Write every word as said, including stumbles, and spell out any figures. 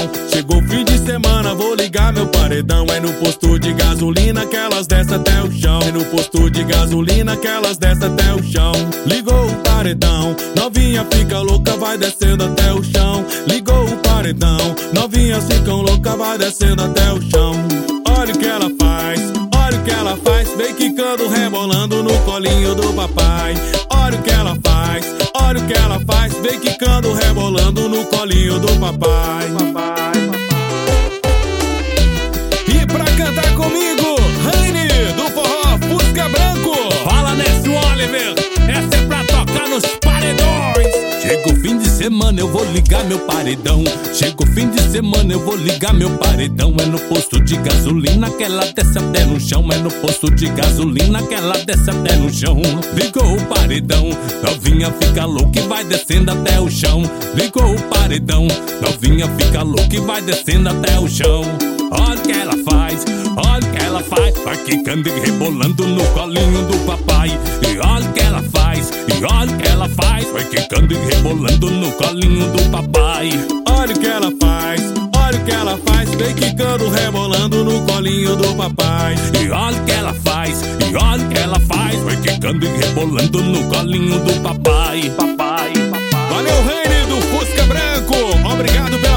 Chegou o fim de semana, vou ligar meu paredão. É no posto de gasolina que elas descem até o chão. É no posto de gasolina que elas descem até o chão. Ligou o paredão, novinha fica louca, vai descendo até o chão. Ligou o paredão, novinhas ficam louca, vai descendo até o chão. Olha o que ela faz, olha o que ela faz, vem quicando, rebolando no colinho do papai. Olha o que ela faz, olha o que ela faz, vem quicando, rebolando no colinho do papai. E pra cantar comigo, Raine, do forró Fusca Branco. Fala Nécio Oliver, essa é pra tocar nos paredões. Chega o fim de semana, eu vou ligar meu paredão. Chega o fim de semana, eu vou ligar meu paredão. É no posto de gasolina que ela desce até no chão. É no posto de gasolina que ela desce até no chão. Ligou o paredão, novinha fica louca e vai descendo até o chão. Ligou o paredão, novinha fica louca e vai descendo até o chão. Olha o que ela faz, olha o que ela faz, vai quicando e rebolando no colinho do papai. E olha o que ela faz, e olha o que ela faz, vai quicando e rebolando no colinho do papai. Olha o que ela faz, olha o que ela faz, vem quicando, rebolando no colinho do papai. E olha o que ela faz, e olha o que ela faz, vai quicando e rebolando no colinho do papai. Papai, papai. Valeu, Raine do Fusca Branco, obrigado pelo